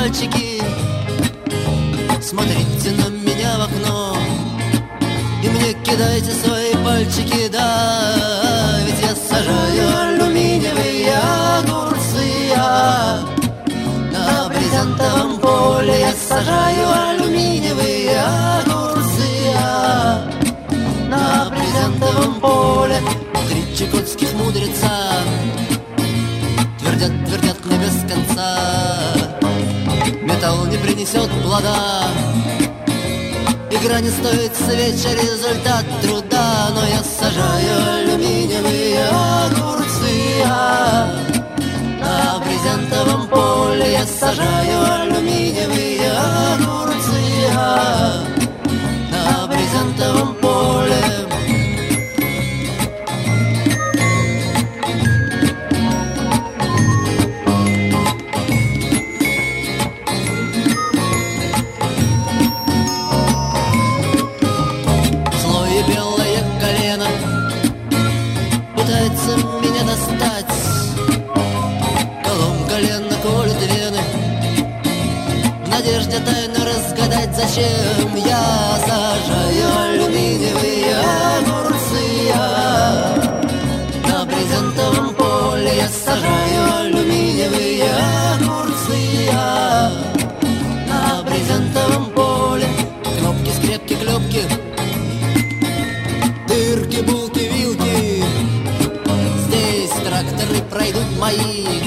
мальчики, смотрите на меня в окно и мне кидайте свои пальчики, да, ведь я сажаю алюминиевые огурцы, на брезентовом поле я сажаю алюминиевые огурцы, на брезентовом поле. Три чукотских мудреца твердят мне без конца: металл не принесет плода, игра не стоит свеча, результат труда. Но я сажаю алюминиевые огурцы, на брезентовом поле я сажаю алюминиевые огурцы, на брезентовом поле. Пытается меня достать, колом колено колет вены, в надежде тайно разгадать, зачем я сажаю алюминиевые огурцы, на брезентовом поле я сажаю алюминиевые огурцы, на брезентовом поле. Кнопки, скрепки, клепки, дырки, булки, вилки, здесь тракторы пройдут мои.